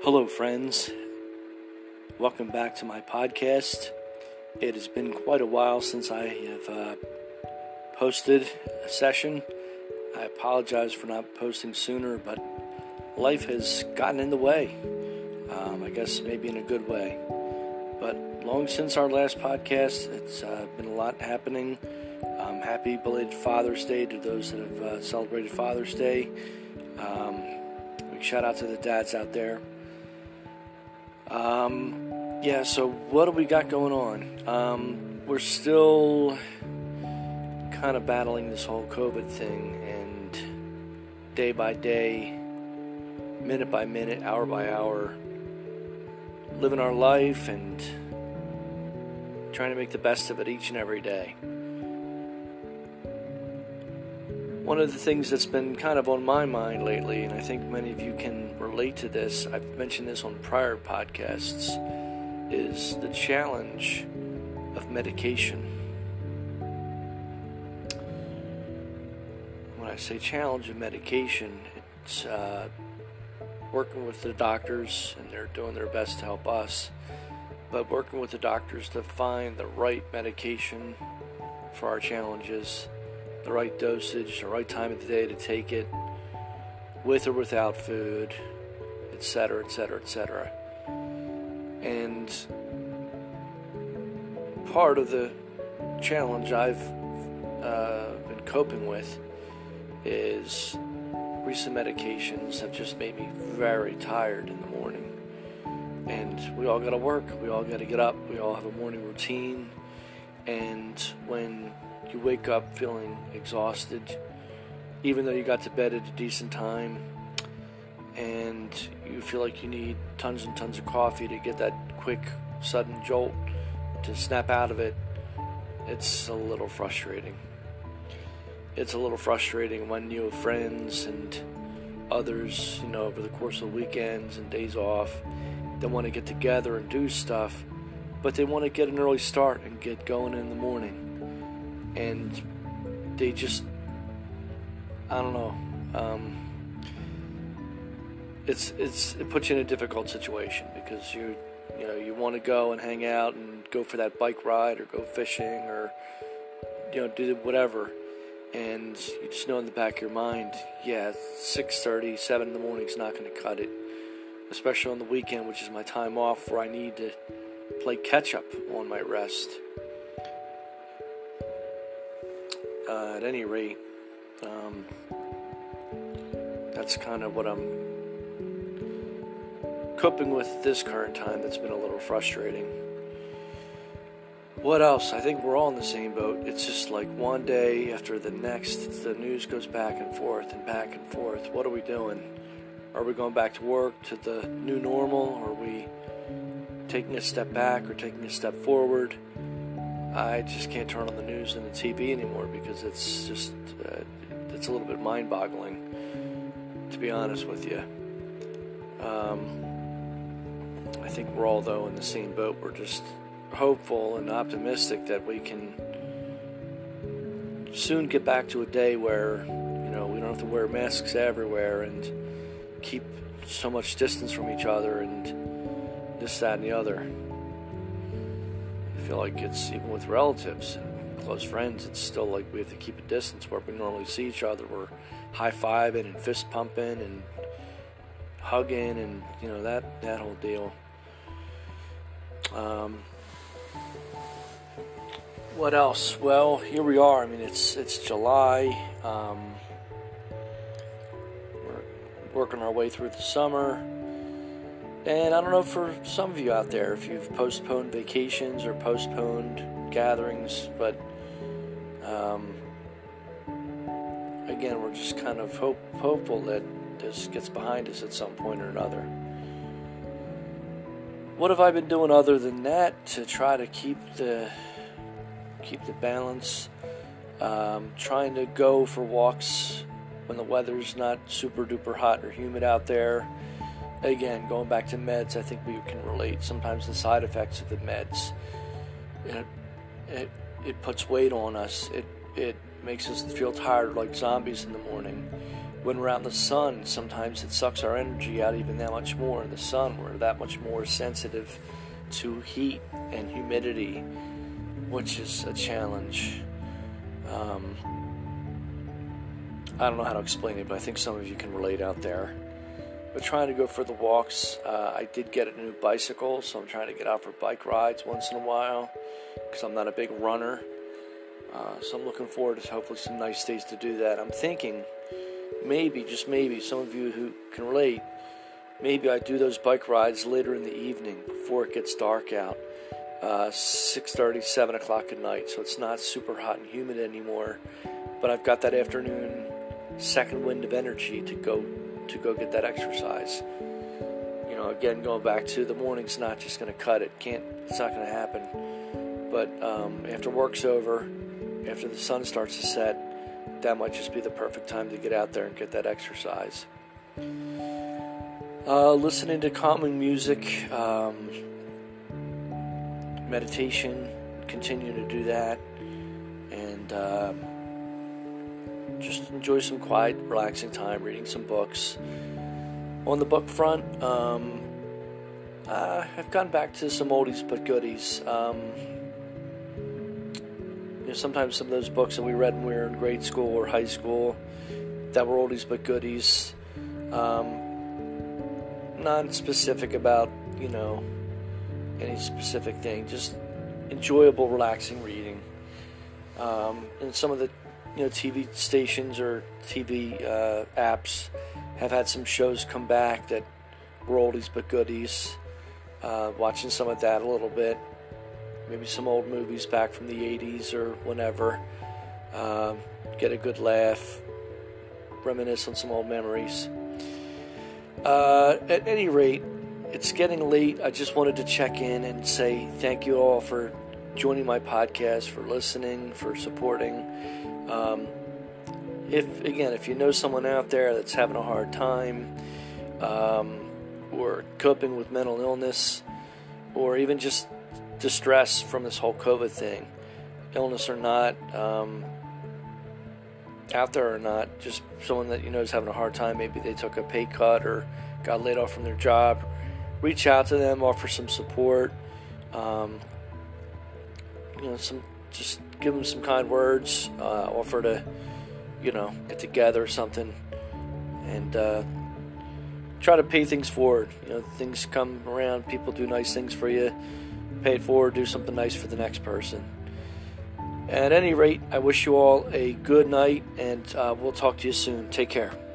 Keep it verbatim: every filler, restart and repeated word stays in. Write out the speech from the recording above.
Hello, friends. Welcome back to my podcast. It has been quite a while since I have uh, posted a session. I apologize for not posting sooner, but life has gotten in the way. Um, I guess maybe in a good way. But long since our last podcast, it's uh, been a lot happening. Um, happy belated Father's Day to those that have uh, celebrated Father's Day. Um, big shout out to the dads out there. Um, yeah, so what do we got going on? Um, we're still kind of battling this whole COVID thing, and day by day, minute by minute, hour by hour, living our life and trying to make the best of it each and every day. One of the things that's been kind of on my mind lately, and I think many of you can relate to this, I've mentioned this on prior podcasts, is the challenge of medication. When I say challenge of medication, it's uh, working with the doctors, and they're doing their best to help us, but working with the doctors to find the right medication for our challenges, the right dosage, the right time of the day to take it, with or without food, et cetera, et cetera, et cetera. And part of the challenge I've uh, been coping with is recent medications have just made me very tired in the morning. And we all got to work, we all got to get up, we all have a morning routine, and when you wake up feeling exhausted, even though you got to bed at a decent time, and you feel like you need tons and tons of coffee to get that quick, sudden jolt to snap out of it, it's a little frustrating. It's a little frustrating when you have friends and others, you know, over the course of weekends and days off, they want to get together and do stuff, but they want to get an early start and get going in the morning. And they just, I don't know, um, it's it's it puts you in a difficult situation because you you know you want to go and hang out and go for that bike ride or go fishing or you know do whatever, and you just know in the back of your mind, yeah, six thirty, seven in the morning is not going to cut it, especially on the weekend, which is my time off where I need to play catch up on my rest. Uh, at any rate, um, that's kind of what I'm coping with this current time. That's been a little frustrating. What else? I think we're all in the same boat. It's just like one day after the next, the news goes back and forth and back and forth. What are we doing? Are we going back to work, to the new normal? Are we taking a step back or taking a step forward? I just can't turn on the news and the T V anymore because it's just, uh, it's a little bit mind-boggling, to be honest with you. Um, I think we're all, though, in the same boat. We're just hopeful and optimistic that we can soon get back to a day where, you know, we don't have to wear masks everywhere and keep so much distance from each other and this, that, and the other. I feel like it's, even with relatives and close friends, it's still like we have to keep a distance where we normally see each other. We're high-fiving and fist-pumping and hugging and, you know, that, that whole deal. Um, what else? Well, here we are. I mean, it's it's July. Um, we're working our way through the summer. And I don't know for some of you out there if you've postponed vacations or postponed gatherings, but um, again, we're just kind of hope, hopeful that this gets behind us at some point or another. What have I been doing other than that to try to keep the keep the balance? Um, trying to go for walks when the weather's not super duper hot or humid out there. Again, going back to meds, I think we can relate. Sometimes the side effects of the meds, it it, it puts weight on us. It it makes us feel tired like zombies in the morning. when we're out in the sun, sometimes it sucks our energy out even that much more. In the sun, we're that much more sensitive to heat and humidity, which is a challenge. Um, I don't know how to explain it, but I think some of you can relate out there. But trying to go for the walks, uh, I did get a new bicycle, so I'm trying to get out for bike rides once in a while, because I'm not a big runner. Uh, so I'm looking forward to hopefully some nice days to do that. I'm thinking maybe, just maybe, some of you who can relate, maybe I do those bike rides later in the evening before it gets dark out, uh, six thirty, seven o'clock at night, so it's not super hot and humid anymore, but I've got that afternoon second wind of energy to go to go get that exercise. You know, again, going back to the morning's not just going to cut it. Can't. It's not going to happen. But um, after work's over, after the sun starts to set, that might just be the perfect time to get out there and get that exercise. Uh, listening to calming music, um, meditation, continue to do that, and uh, just enjoy some quiet, relaxing time, reading some books. On the book front, um, uh, I've gone back to some oldies but goodies. Um, you know, sometimes some of those books that we read when we were in grade school or high school that were oldies but goodies, um, not specific about, you know, any specific thing, just enjoyable, relaxing reading. Um, and some of the you know, T V stations or T V uh, apps have had some shows come back that were oldies but goodies. Uh, watching some of that a little bit. Maybe some old movies back from the eighties or whenever. Um, get a good laugh. Reminisce on some old memories. Uh, at any rate, it's getting late. I just wanted to check in and say thank you all for joining my podcast, for listening, for supporting. Um, if again, if you know someone out there that's having a hard time, um, or coping with mental illness, or even just distress from this whole COVID thing, illness or not, um, out there or not, just someone that you know is having a hard time, maybe they took a pay cut or got laid off from their job, reach out to them, offer some support, um, you know, some. Just give them some kind words, uh, offer to, you know, get together or something, and uh, try to pay things forward. You know, things come around, people do nice things for you, pay it forward, do something nice for the next person. At any rate, I wish you all a good night, and uh, we'll talk to you soon. Take care.